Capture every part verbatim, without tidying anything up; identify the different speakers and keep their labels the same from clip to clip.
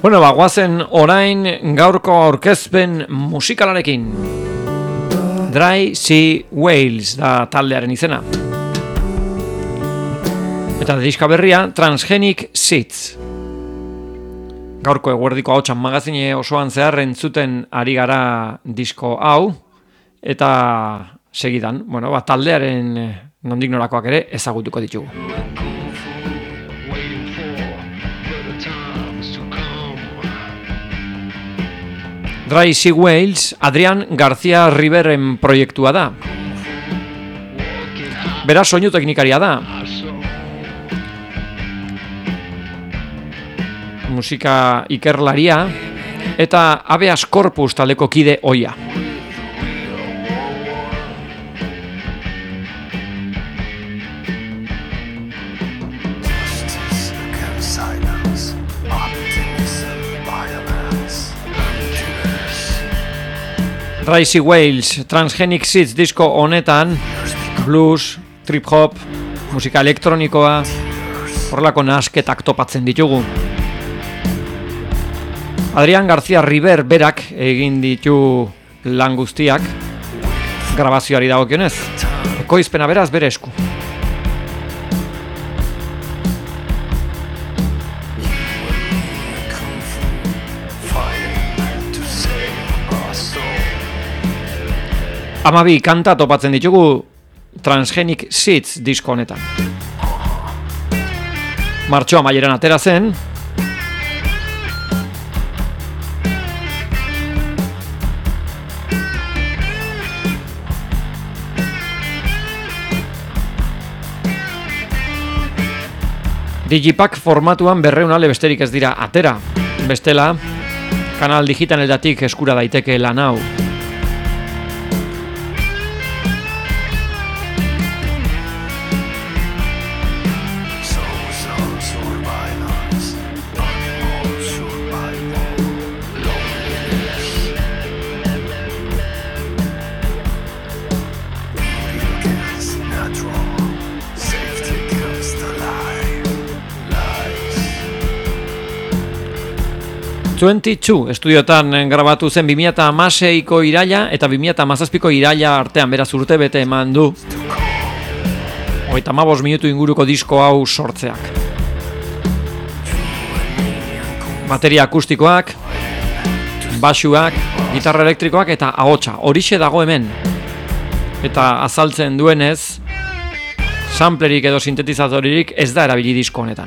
Speaker 1: Bueno, bagoazen orain gaurko aurkezpen musikalarekin. Dry Sea Whales da taldearen izena. Eta diska berria Transgenic Seeds. Gaurko eguerdiko hautsan magazine osoan zehar entzuten ari gara disko hau. Eta segidan, bueno, ba, taldearen nondik norakoak ere ezagutuko ditugu. Dry Sea Whales Adrian García Riveren proiektua da. Beraz, soinu teknikaria da. Musika ikerlaria eta habeas corpus taldeko kide ohia. Dry Sea Whales Transgenic Seeds disko honetan blues, trip hop, musika elektronikoa, horrelako nahasketak topatzen ditugu. Adrian García River berak egin ditu lan guztiak grabazioari dagokionez. Ekoizpena beraz bere esku. Amabi kanta topatzen ditugu Transgenic Seeds disko honetan. Martxoa amaieran atera zen. Digipack formatuan berrehun ale besterik ez dira atera. Bestela, kanal digitaletatik eskura daiteke lan hau. hogeita bi estudiotan grabatu zen bi mila hamaseiko iraila eta bi mila hamazazpiko iraila artean, beraz urte bete eman du hogeita hamabost minutu inguruko disko hau sortzeak. Bateria akustikoak, basuak, gitarra elektrikoak eta ahotsa, horixe dago hemen. Eta azaltzen duenez, samplerik edo sintetizadoririk ez da erabili disko honetan.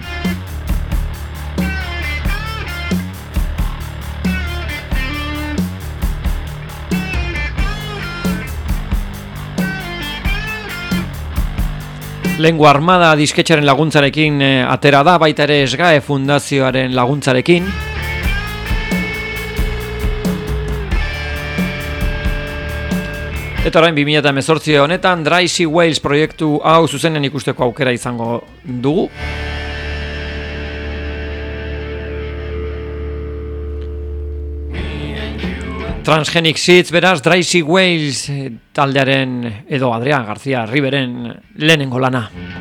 Speaker 1: Lengua Armada disketxaren laguntzarekin e, atera da, baita ere Esgae Fundazioaren laguntzarekin. Eta orain bi mila hemezortzi honetan Dry Sea Whales proiektu hau zuzenen ikusteko aukera izango dugu. Transgenic Seeds, beraz, Dry Sea Whales taldearen edo Adrian García Riveren lehenengo lana.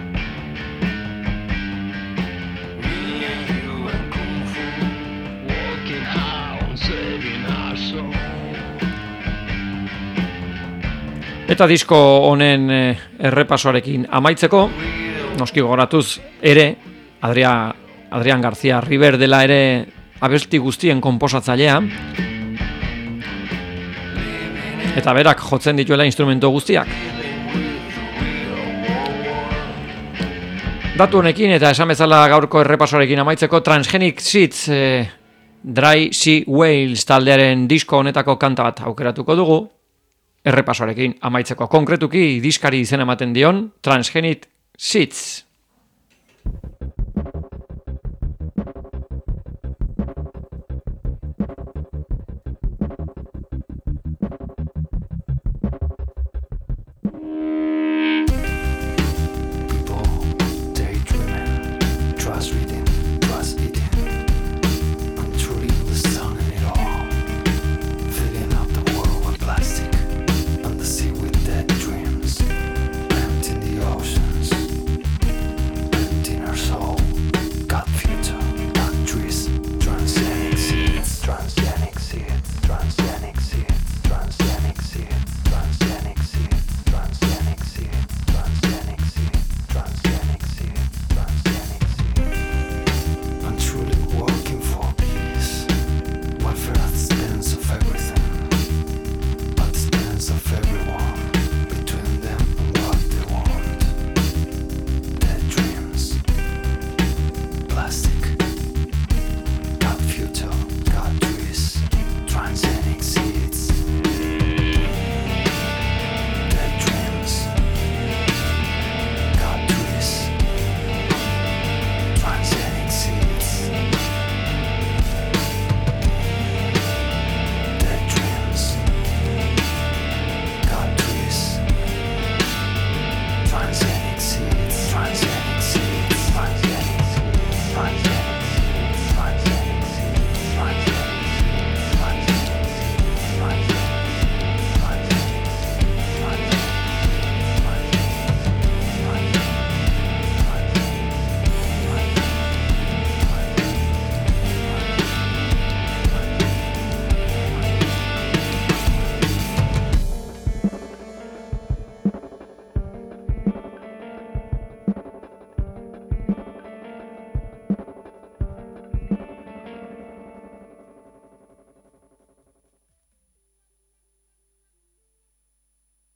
Speaker 1: Eta disko honen errepasoarekin amaitzeko, noski gogoratuz ere, Adrian, Adrian García River dela ere abesti guztien konposatzailea, eta berak jotzen dituela instrumento guztiak. Datu honekin eta esan bezala gaurko errepasoarekin amaitzeko Transgenic Seeds eh, Dry Sea Whales taldearen disko honetako kanta bat aukeratuko dugu. Errepasoarekin amaitzeko konkretuki diskari izena ematen dion Transgenic Seeds.